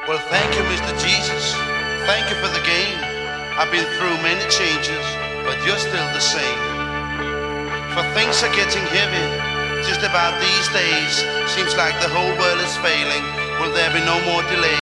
Well, thank you, Mr. Jesus. Thank you for the game. I've been through many changes, but you're still the same. For things are getting heavy just about these days. Seems like the whole world is failing. Will there be no more delay?